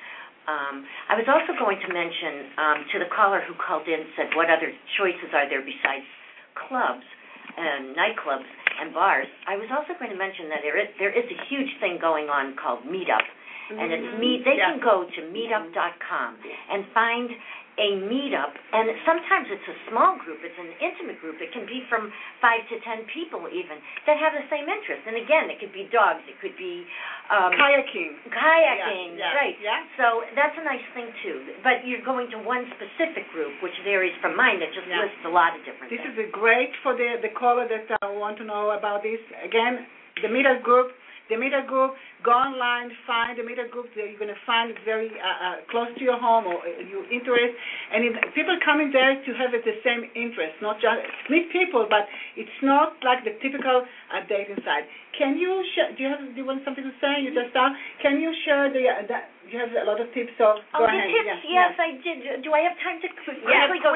I was also going to mention to the caller who called in, said what other choices are there besides clubs and nightclubs and bars. I was also going to mention that there is a huge thing going on called Meetup. And it's they can go to meetup.com and find a meetup, and sometimes it's a small group, it's an intimate group. It can be from 5 to 10 people even that have the same interest. And again, it could be dogs, it could be kayaking, right? Yeah. So that's a nice thing too. But you're going to one specific group, which varies from mine, that just lists a lot of different things. This is great for the caller that want to know about this. Again, the Meetup group. The Meetup group, go online, find the Meetup group that you're going to find it very close to your home or your interest. And people coming there to have the same interest, not just meet people, but it's not like the typical dating site. Can you share, do you want something to say? You just start. Can you share you have a lot of tips, so go ahead. Tips, yes, I did. Do I have time to quickly go?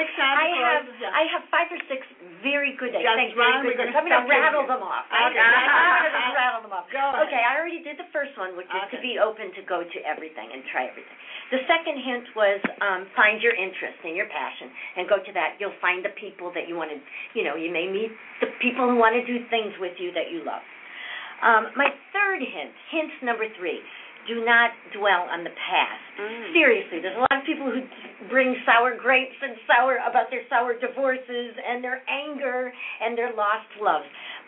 I have 5 or 6 very good ideas. I'm going to rattle them off. I'm going to rattle them off. Go ahead. Okay, I already did the first one, which is to be open to go to everything and try everything. The second hint was find your interest and your passion and go to that. You'll find the people that you want to, you may meet the people who want to do things with you that you love. My third hint number 3, do not dwell on the past. Seriously, there's a lot of people who bring sour grapes and about their sour divorces and their anger and their lost loves.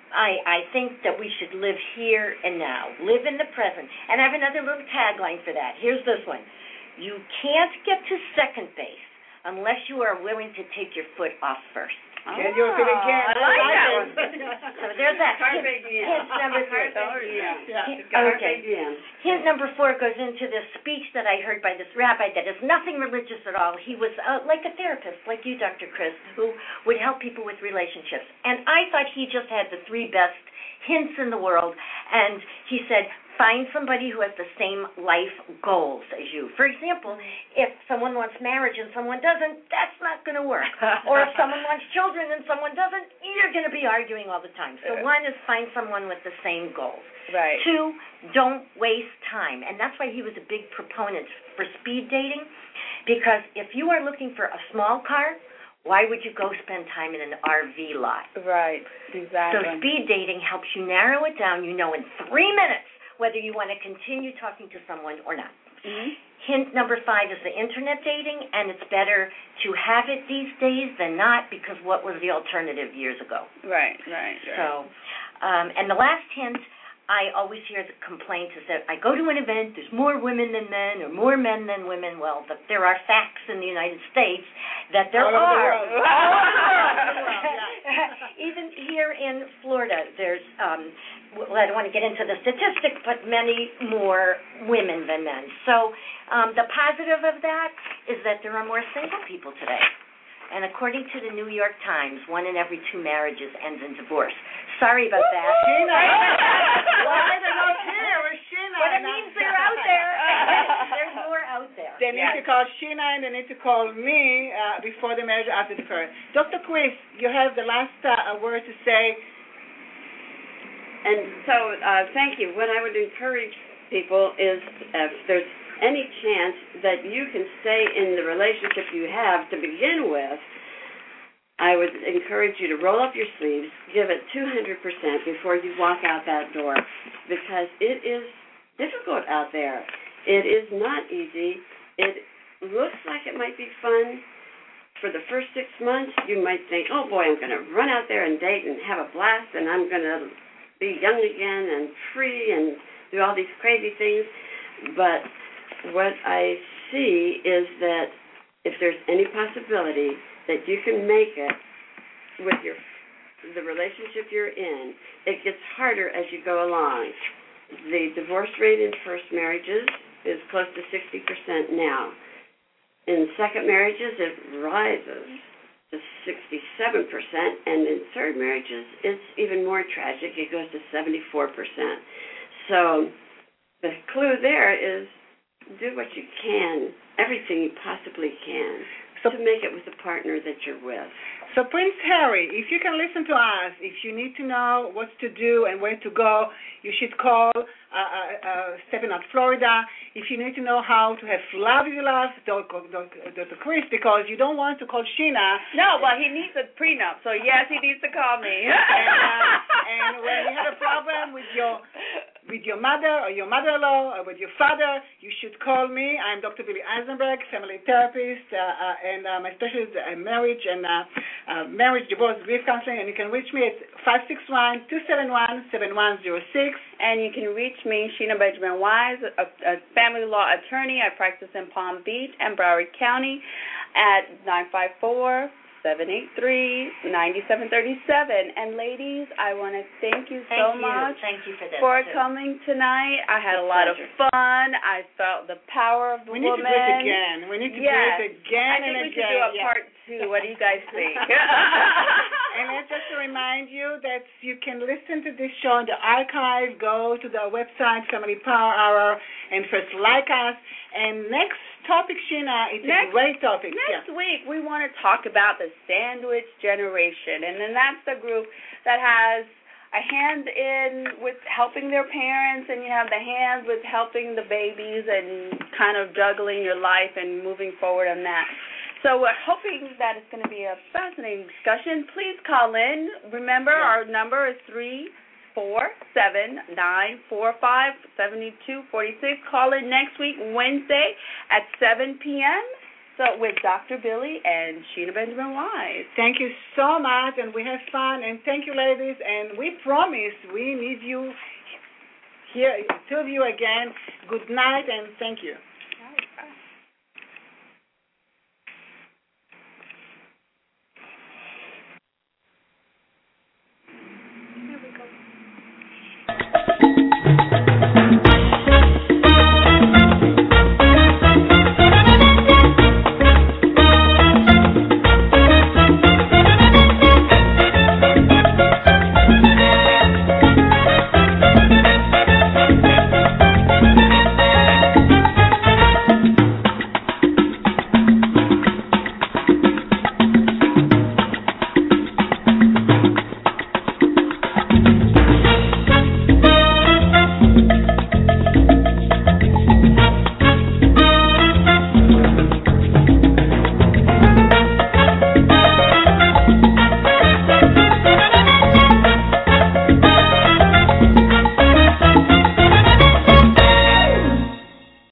I think that we should live here and now, live in the present. And I have another little tagline for that. Here's this one. You can't get to second base unless you are willing to take your foot off first. Can you repeat again? I like that one. So there's that. Hint number 3. Hint number 4 goes into this speech that I heard by this rabbi that is nothing religious at all. He was like a therapist, like you, Dr. Chris, who would help people with relationships. And I thought he just had the 3 best hints in the world. And he said, find somebody who has the same life goals as you. For example, if someone wants marriage and someone doesn't, that's not going to work. Or if someone wants children and someone doesn't, you're going to be arguing all the time. So 1 is find someone with the same goals. Right. 2, don't waste time. And that's why he was a big proponent for speed dating, because if you are looking for a small car Why would you go spend time in an RV lot? Right, exactly. So speed dating helps you narrow it down. You know in 3 minutes whether you want to continue talking to someone or not. Mm-hmm. Hint number 5 is the internet dating, and it's better to have it these days than not, because what was the alternative years ago? Right. So, and the last hint, I always hear the complaint is that I go to an event, there's more women than men or more men than women. Well, there are facts in the United States that there are. Even here in Florida, there's, well, I don't want to get into the statistics, but many more women than men. So the positive of that is that there are more single people today. And according to the New York Times, 1 in every 2 marriages ends in divorce. Sorry about that. Sheena. Why they're not here? We're Sheena. But it means they're out there. There's more out there. They need to call Sheena and they need to call me before the marriage, after the first. Dr. Chris, you have the last word to say. And so, thank you. What I would encourage people is if there's any chance that you can stay in the relationship you have to begin with, I would encourage you to roll up your sleeves, give it 200% before you walk out that door, because it is difficult out there. It is not easy. It looks like it might be fun. For the first 6 months, you might think, oh boy, I'm going to run out there and date and have a blast, and I'm going to be young again and free and do all these crazy things. But what I see is that if there's any possibility that you can make it with the relationship you're in, it gets harder as you go along. The divorce rate in first marriages is close to 60% now. In second marriages, it rises to 67%, and in third marriages, it's even more tragic. It goes to 74%. So the clue there is do what you can, everything you possibly can, to make it with the partner that you're with. So Prince Harry, if you can listen to us, if you need to know what to do and where to go, you should call Stephen at Florida. If you need to know how to have love you love, Dr. Chris, because you don't want to call Sheena. No, well, he needs a prenup, so yes, he needs to call me. and when you have a problem with your mother or your mother-in-law or with your father, you should call me. I'm Dr. Billy Eisenberg, family therapist, and my specialty is marriage and marriage, divorce, grief counseling, and you can reach me at 561-271-7106. And you can reach me, Sheena Benjamin Wise, a family law attorney. I practice in Palm Beach and Broward County at 954-783-9737. And ladies, I want to thank you so much. Thank you for this. For coming tonight. I had a lot of fun. I felt the power of the woman. We need to do it again. We need to do it again and again. I think we should do a part 2. What do you guys think? And just to remind you that you can listen to this show in the archive. Go to the website, Family Power Hour, and first like us. And next topic, Sheena, it's a great topic. Next week, we want to talk about the sandwich generation. And then that's the group that has a hand in with helping their parents, and you have the hand with helping the babies and kind of juggling your life and moving forward on that. So we're hoping that it's going to be a fascinating discussion. Please call in. Remember, our number is 347-945-7246. Call in next week, Wednesday at 7 p.m. So with Dr. Billy and Sheena Benjamin Wise. Thank you so much, and we had fun. And thank you, ladies. And we promise we need you here, two of you again. Good night, and thank you.